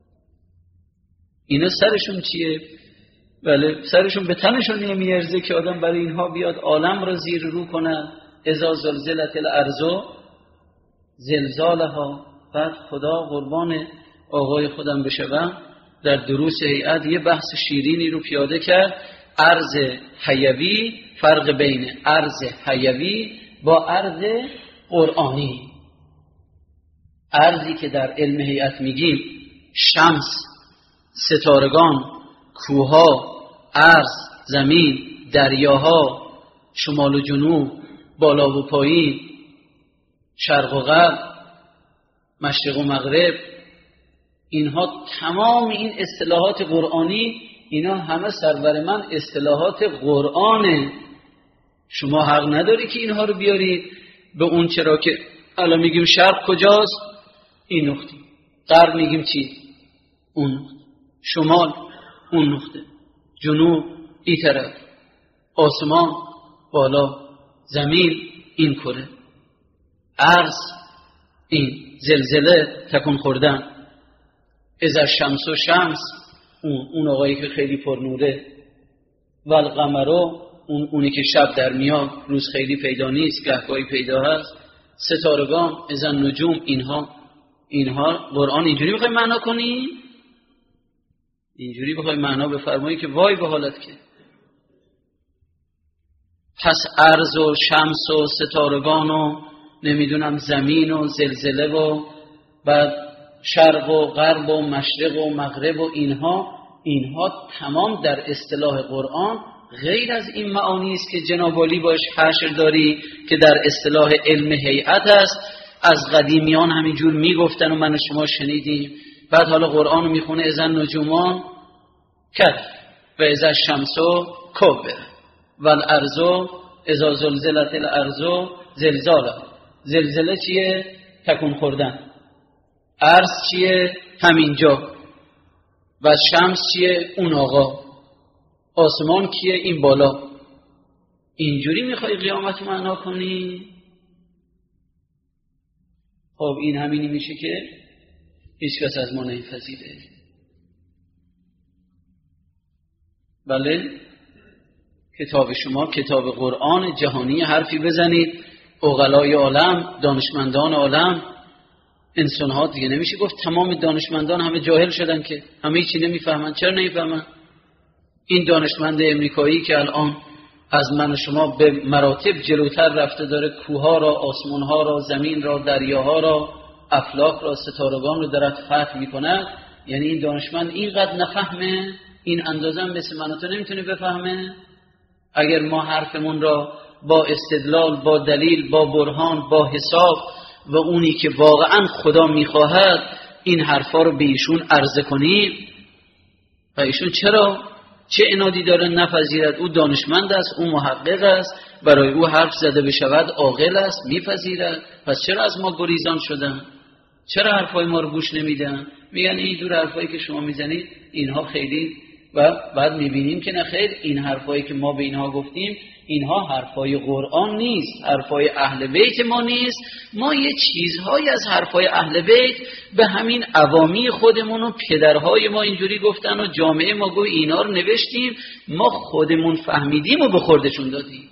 اینا سرشون چیه؟ بله سرشون به تنشون نمیارزه که آدم برای اینها بیاد عالم را زیر رو کنه. اذا زلزلت الارض زلزالها. بعد خدا قربان آقای خودم بشوم در دروس هیئت یه بحث شیرینی رو پیاده کرد. ارض حیوی، فرق بین ارض حیوی با ارض قرآنی. ارضی که در علم هیئت میگیم شمس، ستارگان، کوها، ارض، زمین، دریاها، شمال و جنوب، بالا و پایین، شرق و غرب، مشرق و مغرب، اینها تمام این اصطلاحات قرآنی، اینا همه سرور من اصطلاحات قرآنه. شما حق نداری که اینها رو بیارید به اون. چرا که الان میگیم شرق کجاست؟ این نقطه. غرب میگیم چی؟ اون نقطه. شمال اون نقطه. جنوب این طرف. آسمان بالا، زمین این کره، ارض این، زلزله تکون خوردن. از شمس و شمس اون اون آقایی که خیلی پرنوره، و القمرو اون اونی که شب در میاد روز خیلی پیدا نیست، گهگاهی پیدا هست. ستارگان، از نجوم، اینها اینها قرآن اینجوری بخوای معنا کنی؟ اینجوری بخوای معنا بفرمایی که وای به حالت که. پس ارض و شمس و ستارگان و نمیدونم زمین و زلزله و بعد شرق و غرب و مشرق و مغرب و اینها اینها تمام در اصطلاح قرآن غیر از این معانی است که جناب علی باش حشر داری که در اصطلاح علم هیئت است. از قدیمیان همینجور میگفتن و من و شما شنیدیم. بعد حالا قرآن رو میخونه اذن نجومان کف و اذا شمس کبر و الارض اذا زلزلت الارض زلزالها. زلزله چیه؟ تکون خوردن. ارض چیه؟ همینجا. و شمس چیه؟ اون آقا. آسمان کیه؟ این بالا. اینجوری میخوای قیامت معنا کنی؟ خب این همینی میشه که هیچ کس از ما نمیپذیره. بله کتاب شما کتاب قرآن جهانی، حرفی بزنید عقلای عالم، دانشمندان عالم، انسان ها دیگه نمیشه گفت تمام دانشمندان همه جاهل شدن که همه هیچی نمیفهمن. چرا نمیفهمن؟ این دانشمند امریکایی که الان از من و شما به مراتب جلوتر رفته داره، کوها را، آسمان ها را، زمین را، دریاها را، افلاک را، ستارگان رو درت فتح میکنه. یعنی این دانشمند اینقدر نفهمه، این اندازه مثل من و تو نمیتونه بفهمه. اگر ما حرفمون را با استدلال، با دلیل، با برهان، با حساب و اونی که واقعا خدا میخواهد این حرفا رو به ایشون عرضه کنیم، و ایشون چرا چه عنادی داره نپذیرد؟ او دانشمند است، او محقق است، برای او حرف زده بشود عاقل است، میپذیرد. پس چرا از ما گریزان شدن؟ چرا حرفای ما رو گوش نمیدن؟ میگن این دور حرفایی که شما میزنید اینها خیلی و بعد میبینیم که نه خیر، این حرفایی که ما به اینها گفتیم اینها حرفای قرآن نیست، حرفای اهل بیت ما نیست. ما یه چیزهایی از حرفای اهل بیت به همین عوامی خودمون و پدرهای ما اینجوری گفتن و جامعه ما گوی اینا رو نوشتیم، ما خودمون فهمیدیم و به خوردشون دادیم.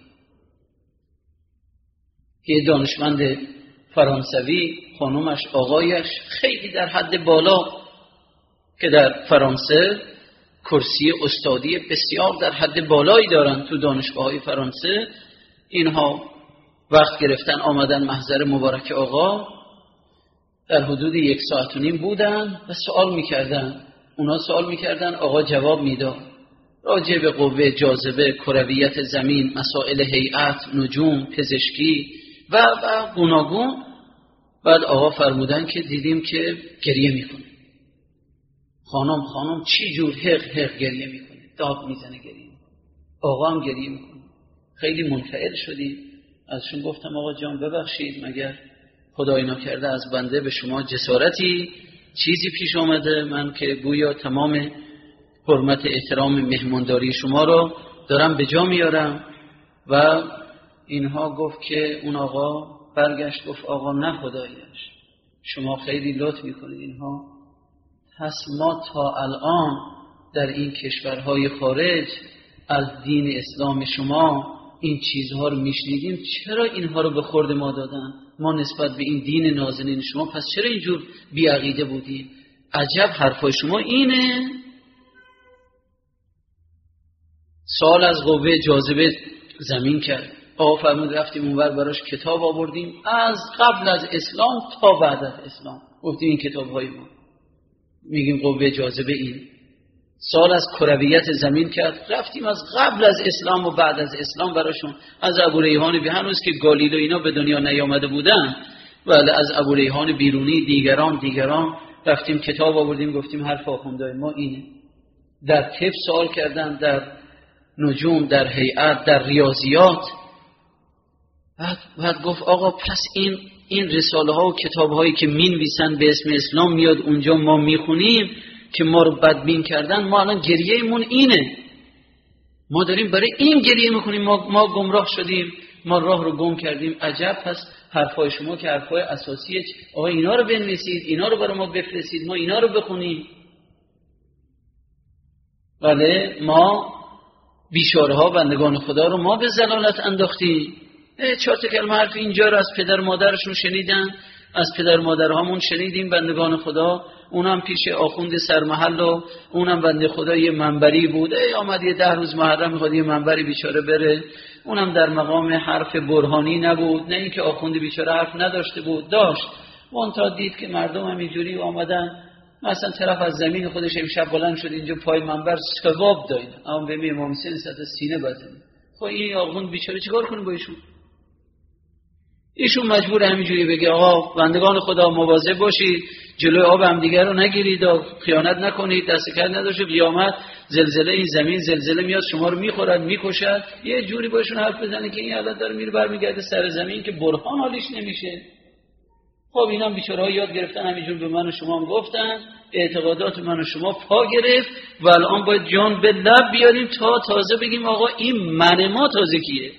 یه دانشمند فرانسوی، خانومش آقایش خیلی در حد بالا که در فرانسه کرسی استادی بسیار در حد بالایی دارن تو دانشگاه‌های فرانسه، اینها وقت گرفتن آمدن محضر مبارک آقا، در حدود یک ساعت و نیم بودن و سوال میکردن. اونا سوال میکردن، آقا جواب میداد راجع به قوه جاذبه، کرویت زمین، مسائل هیئت، نجوم، پزشکی و و گوناگون. بعد آقا فرمودن که دیدیم که گریه میکنه. خانم خانم چی جور حق حق گریه میکنه، داد میزنه گریه میکنه. آقا هم گریه میکنه. خیلی منفعل شدیم. ازشون گفتم آقا جان ببخشید، مگر خدای ناکرده از بنده به شما جسارتی چیزی پیش آمده؟ من که گویا تمام حرمت احترام مهمانداری شما رو دارم به جا میارم. و اینها گفت که اون آقا برگشت گفت آقا نه خدایش، شما خیلی لطف میکنید اینها. پس ما تا الان در این کشورهای خارج از دین اسلام شما این چیزها رو میشنیدیم، چرا اینها رو به خورد ما دادن؟ ما نسبت به این دین نازنین شما پس چرا اینجور بیعقیده بودیم؟ عجب حرفای شما اینه؟ سال از قوه جاذبه زمین کرد. آقا فرمود رفتیم اونور براش کتاب آوردیم از قبل از اسلام تا بعد از اسلام. گفتیم این کتاب های ما میگیم قوه جاذبه این. سال از کرویت زمین کرد. رفتیم از قبل از اسلام و بعد از اسلام براشون، از ابوریحان به هنوز که گالیله اینا به دنیا نیامده بودن، ولی از ابوریحان بیرونی دیگران دیگران رفتیم کتاب آوردیم گفتیم حرف آخوندهای ما اینه. در طب سوال کردن، در نجوم، در هیئت، در ریاضیات. بعد, بعد گفت آقا پس این این رساله ها و کتاب هایی که مینویسن به اسم اسلام میاد اونجا ما میخونیم که ما رو بدبین کردن، ما الان گریه‌مون اینه، ما داریم برای این گریه میکنیم، ما, ما گمراه شدیم، ما راه رو گم کردیم. عجب پس حرفای شما که حرفای اساسیه، آقا اینا رو بنویسید، اینا رو برای ما بفرستید، ما اینا رو بخونیم. بله ما بیچاره ها بندگان خدا رو ما به ضلالت انداختیم. چهار تا کلمه حرف اینجا رو از پدر مادرشون شنیدن، از پدر مادرهامون شنیدیم بندگان خدا، اونم پیش آخوند سرمحل و اونم بنده خدا یه منبری بود، ای آمد یه ده روز محرم میخواد یه منبری بیچاره بره، اونم در مقام حرف برهانی نبود، نه اینکه آخوند بیچاره حرف نداشته بود، داشت. اون تا دید که مردم همینجوری آمدن، مثلا طرف از زمین خودش امشب بلند شد اینجا پای منبر ثواب داد، اما به امام حسین صد سینه بزنه. خب این آخوند بیچاره چیکار کنه با ایشون؟ ایشون مجبور همینجوری بگه آقا بندگان خدا مواظب باشید، جلوی آب هم دیگر رو نگیرید، خیانت نکنید، دست کج نداشته، قیامت زلزله، این زمین زلزله میاد شما رو میخورد میکشد. یه جوری باشون حرف بزنه که این حالت داره میره برمیگرده سر زمین که برهان حالیش نمیشه. خب اینا بیچاره‌ها یاد گرفتن همینجور به من و شما هم گفتن، اعتقادات من و شما پا گرفت و الان باید جان به لب بیاریم تا تازه بگیم آقا این من ما تازه کیه.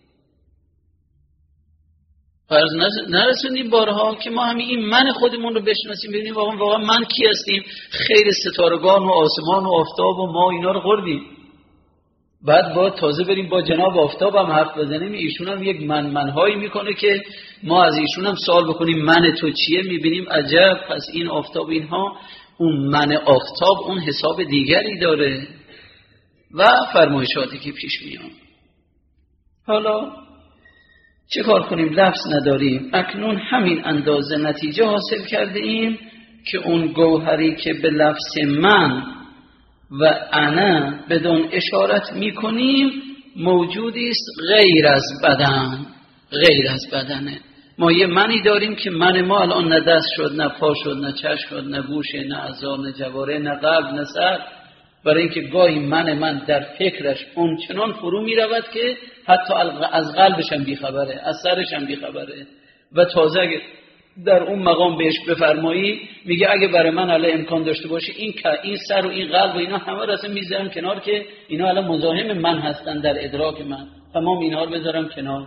فرض نرسونیم بارها که ما همین این من خودمون رو بشناسیم، ببینیم واقعا واقعا من کی هستیم. خیر ستارگان و آسمان و آفتاب و ما اینا رو خوردیم، بعد با تازه بریم با جناب آفتاب هم حرف بزنیم. ایشون هم یک من منهایی میکنه که ما از ایشون هم سوال بکنیم من تو چیه، میبینیم عجب پس این آفتاب اینها اون من آفتاب اون حساب دیگری داره و فرمایشاتی که پیش میان. حالا چه کار کنیم؟ لفظ نداریم. اکنون همین اندازه نتیجه حاصل کرده ایم که اون گوهری که به لفظ من و انا بدون اشارت میکنیم موجودی است غیر از بدن، غیر از بدنه. ما یه منی داریم که من ما الان نه دست شد، نه پا شد، نه چشم شد، نه گوشه، نه اعضا، نه جواره، نه قلب، نه سر. برای اینکه گاهی من من در فکرش اون چنان فرو می رود که حتی از قلبش هم بیخبره، از سرش هم بیخبره. و تازه اگر در اون مقام بهش بفرمایی، میگه اگه برای من الان امکان داشته باشه این این سر و این قلب و اینا همه رو اصلا میذارم کنار که اینا الان مزاحم من هستن در ادراک من، تمام اینا رو بذارم کنار.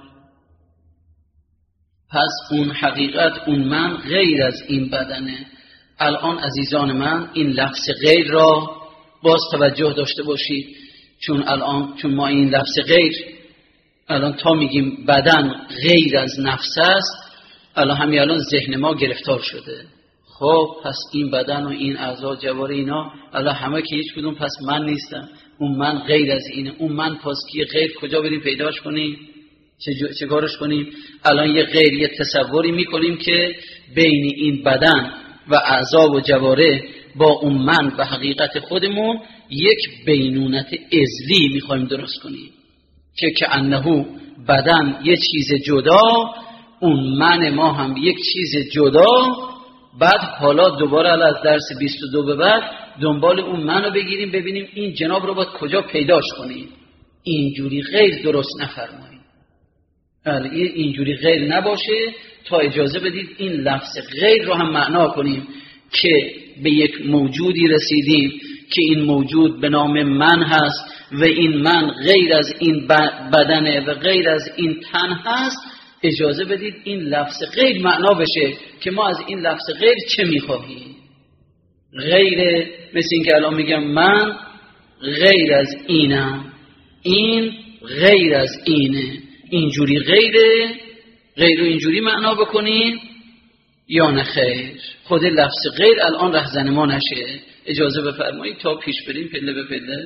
پس اون حقیقت، اون من غیر از این بدنه. الان عزیزان من این لفظ غیر را باز توجه داشته باشید، چون الان چون ما این لفظ غیر الان تا میگیم بدن غیر از نفس است، الان همین الان ذهن ما گرفتار شده. خب پس این بدن و این اعضا جواره اینا الان همه که هیچ کدوم پس من نیستم، اون من غیر از اینه. اون من پس که غیر کجا بریم پیداش کنیم؟ چه چه کارش کنیم؟ الان یه غیر یه تصوری میکنیم که بین این بدن و اعضا و جواره با اون من و حقیقت خودمون یک بینونت ازلی میخوایم درست کنیم که که انهو بدن یه چیز جدا، اون من ما هم یک چیز جدا. بعد حالا دوباره از درس بیست و دو به بعد دنبال اون منو بگیریم ببینیم این جناب رو باید کجا پیداش کنیم. اینجوری غیر درست نفرمایید، اینجوری غیر نباشه تا اجازه بدید این لفظ غیر رو هم معنا کنیم که به یک موجودی رسیدیم که این موجود به نام من هست و این من غیر از این بدنه و غیر از این تن هست. اجازه بدید این لفظ غیر معنا بشه که ما از این لفظ غیر چه میخواهیم. غیر مثل این که الان میگم من غیر از اینم، این غیر از اینه، اینجوری غیره، غیر رو اینجوری معنا بکنیم یا نه خیر. خود لفظ غیر الان رهزن ما نشه. اجازه بفرمایید تا پیش بریم پله به پله.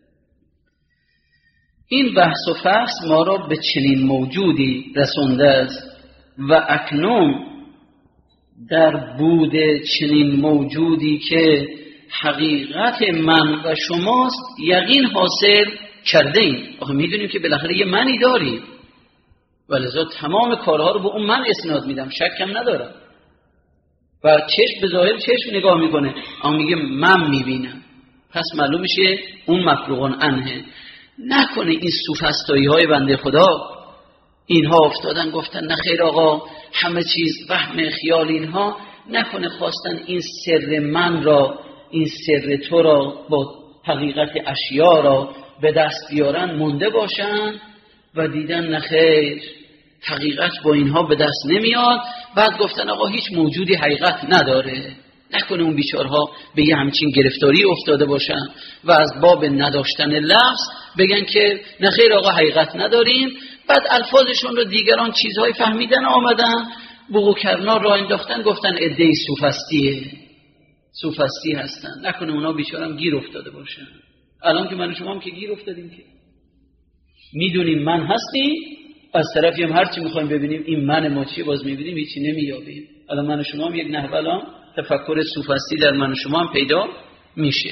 این بحث و فحص ما را به چنین موجودی رسونده است و اکنون در بود چنین موجودی که حقیقت من و شماست یقین حاصل کرده ایم. آخه میدونیم که بالاخره یه منی داریم و لذا تمام کارها رو به اون من اسناد میدم، شکم ندارم. و چشم به ظاهر چشم نگاه میکنه اما میگه من میبینم، پس معلوم میشه اون مفروغان عنه. نکنه این سوفسطایی های بنده خدا اینها افتادن گفتن نه خیر آقا همه چیز وهم خیال، اینها نکنه خواستن این سر من را، این سر تو را با حقیقت اشیا را به دست بیارن مونده باشن و دیدن نه خیر حقیقت با اینها به دست نمیاد. بعد گفتن آقا هیچ موجودی حقیقت نداره. نکنه اون بیچارها به یه همچین گرفتاری افتاده باشن و از باب نداشتن لفظ بگن که نه خیر آقا حقیقت نداریم. بعد الفاظشون رو دیگران چیزهای فهمیدن آمدن بوقو کرنا را انداختن گفتن عده‌ای سوفستیه، سوفستی هستن. نکنه اونا بیچارم گیر افتاده باشن. الان که من و شما هم که گیر افتادیم که میدونیم من هستیم، از طرفی هم هرچی میخوایم ببینیم این من ما چیه باز میبینیم هیچی نمییابیم. الان من و شما هم یک نحوه الان تفکر سوفستی در من و شما هم پیدا میشه.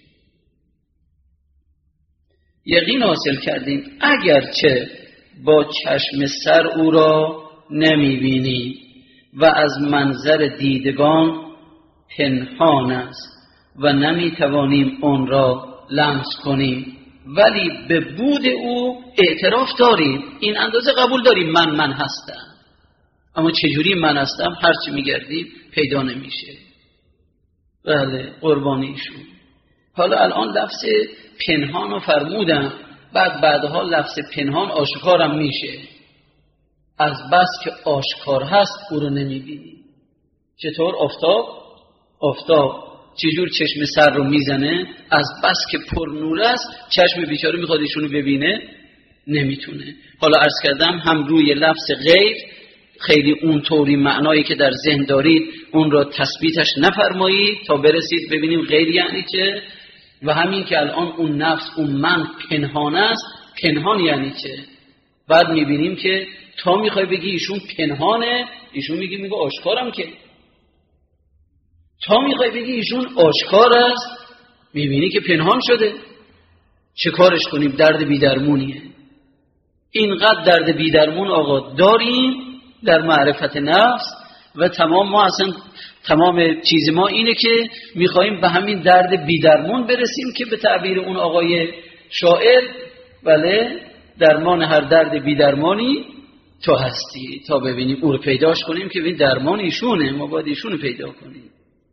یقین حاصل کردیم اگرچه با چشم سر او را نمیبینیم و از منظر دیدگان پنهان است و نمیتوانیم اون را لمس کنیم، ولی به بود او اعتراف داریم، این اندازه قبول داریم من من هستم. اما چجوری من هستم هرچی میگردیم پیدا نمیشه. بله قربانی ایشون. حالا الان لفظ پنهان رو فرمودم، بعد بعدها لفظ پنهان آشکارم میشه. از بس که آشکار هست او رو نمیبینیم. چطور؟ آفتاب آفتاب چجور چشم سر رو میزنه؟ از بس که پر نور است چشم بیچاره میخواد ایشونو ببینه نمیتونه. حالا عرض کردم هم روی لفظ غیر خیلی اون طوری معنایی که در ذهن دارید اون را تثبیتش نفرمایید تا برسید ببینیم غیر یعنی چه، و همین که الان اون نفس اون من پنهان است، پنهان یعنی چه. بعد میبینیم که تا میخوای بگی ایشون پنهانه، ایشون میگه میگه آشکارم که. تا میخوای بگی ایشون آشکار است، میبینی که پنهان شده. چه کارش کنیم؟ درد بیدرمونیه. اینقدر درد بیدرمون آقا داریم در معرفت نفس و تمام ما اصلا تمام چیز ما اینه که میخواییم به همین درد بیدرمون برسیم که به تعبیر اون آقای شاعر بله درمان هر درد بیدرمانی تو هستی تا ببینیم او رو پیداش کنیم که ببین درمان ایشونه، ما باید ایشون رو پیدا کنیم.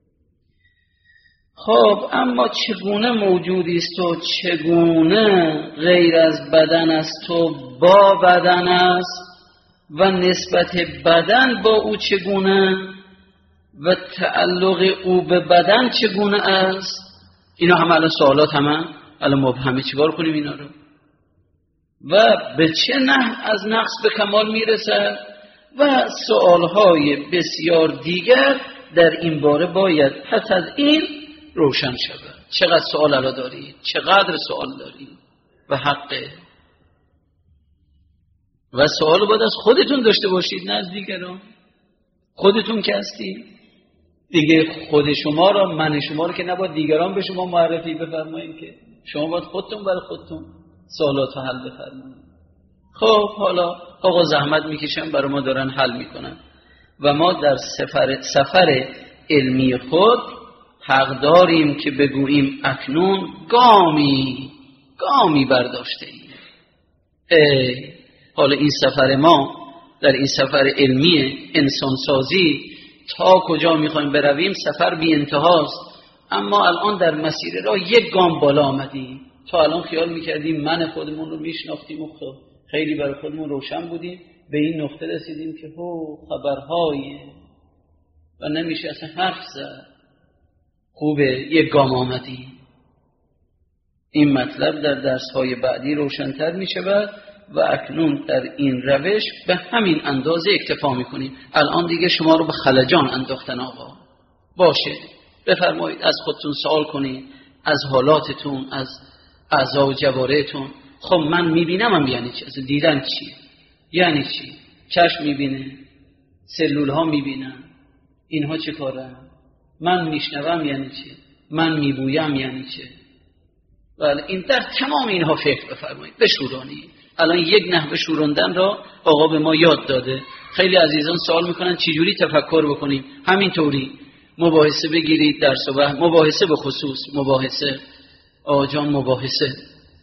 خب اما چگونه موجودی است و چگونه غیر از بدن است تو با بدن است و نسبت بدن با او چگونه و تعلق او به بدن چگونه است؟ اینا هم الان سوالات همه الان مبهمه، چیکار کنیم اینا رو؟ و به چه نحو از نقص به کمال میرسد و سوالهای بسیار دیگر در این باره باید پس از این روشن شود. چقدر سوال الان دارید، چقدر سوال دارید و حقه و سوال باید از خودتون داشته باشید نه از دیگران. خودتون که هستید دیگه، خود شما را من شما رو که نباید دیگران به شما معرفی بفرمایید، که شما باید خودتون برای خودتون سوالات رو حل بفرمایید. خب حالا آقا زحمت میکشن برای ما دارن حل میکنن و ما در سفر, سفر علمی خود حق داریم که بگوییم اکنون گامی گامی برداشته ایم. ای حالا این سفر ما در این سفر علمی انسانسازی تا کجا میخوایم برویم سفر بی انتهاست، اما الان در مسیر راه یک گام بالا آمدیم. تا الان خیال میکردیم من خودمون رو میشناختیم و خیلی برای خودمون روشن بودیم، به این نقطه رسیدیم که هو خبرهایی و نمیشه اصلا حرف زد. خوبه یک گام آمدیم. این مطلب در درس‌های بعدی روشن‌تر میشود و اکنون در این روش به همین اندازه اکتفا میکنیم. الان دیگه شما رو به خلجان انداختن آقا. باشه بفرمایید از خودتون سوال کنید، از حالاتتون، از اعضا و جوارحتون. خب من میبینم هم یعنی چی؟ از دیدن چی؟ یعنی چی؟ چشم میبینه، سلول ها میبینن، اینها چه کارن؟ من میشنوم یعنی چی؟ من میبویم یعنی چی؟ بله این در تمام اینها فکر بفرمایید، بشورانید. الان یک نحوه شوراندن را آقا به ما یاد داده. خیلی عزیزان سوال میکنن چجوری تفکر بکنیم؟ همینطوری مباحثه بگیرید، درس و بحث، مباحثه به خصوص، مباحثه آقا جان، مباحثه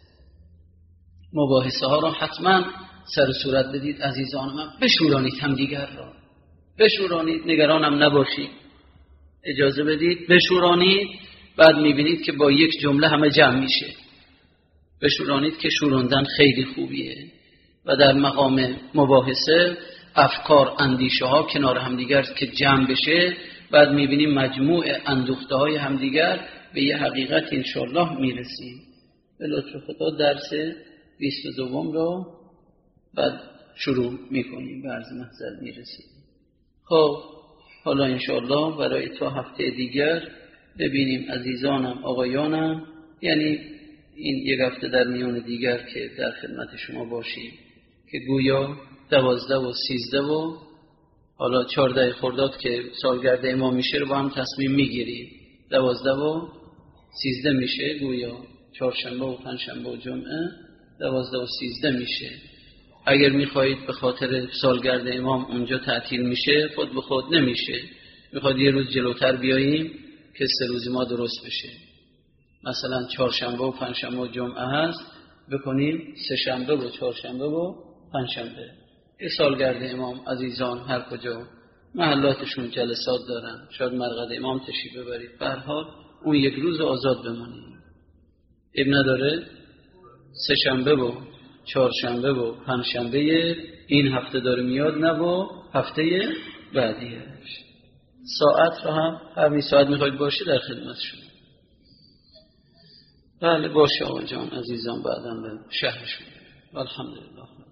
مباحثه ها را حتما سر و صورت بدید عزیزان من. بشورانید هم دیگر را، بشورانید، نگرانم نباشید، اجازه بدید بشورانید. بعد میبینید که با یک جمله همه جمع میشه. بشورانید که شوراندن خیلی خوبیه و در مقام مباحثه افکار، اندیشه ها کنار همدیگر که جمع بشه، بعد میبینیم مجموع اندوخته های همدیگر به یه حقیقت انشالله میرسیم. به لطف خدا درس بیست و دوم رو بعد شروع میکنیم، به عرض محضر میرسیم. خب حالا انشالله برای تا هفته دیگر ببینیم عزیزانم، آقایانم، یعنی این یک هفته در میان دیگر که در خدمت شما باشیم که گویا دوازده و سیزده و حالا چهارده خرداد که سالگرد امام میشه رو با هم تصمیم میگیریم. دوازده و سیزده میشه گویا، چهارشنبه و پنجشنبه و جمعه دوازده و سیزده میشه. اگر میخواهید به خاطر سالگرد امام اونجا تعطیل میشه، خود به خود نمیشه. میخواد یه روز جلوتر بیاییم که سه روز ما درست بشه. مثلا چهارشنبه و پنجشنبه و جمعه هست، بکنیم سه شنبه و چهارشنبه و پنجشنبه. یه سالگرد امام عزیزان هر کجا محلاتشون جلسات دارن، شاید مرقد امام تشریف ببرید، به هر حال اون یک روز آزاد بمونید، اب نداره. سه شنبه و چهارشنبه و پنجشنبه این هفته داره میاد، نه و هفته بعدیش. ساعت رو هم همین ساعت میخواید باشه در خدمت شما. بله باشه آقا جان عزیزان، بعدم به شهرشون. الحمدلله.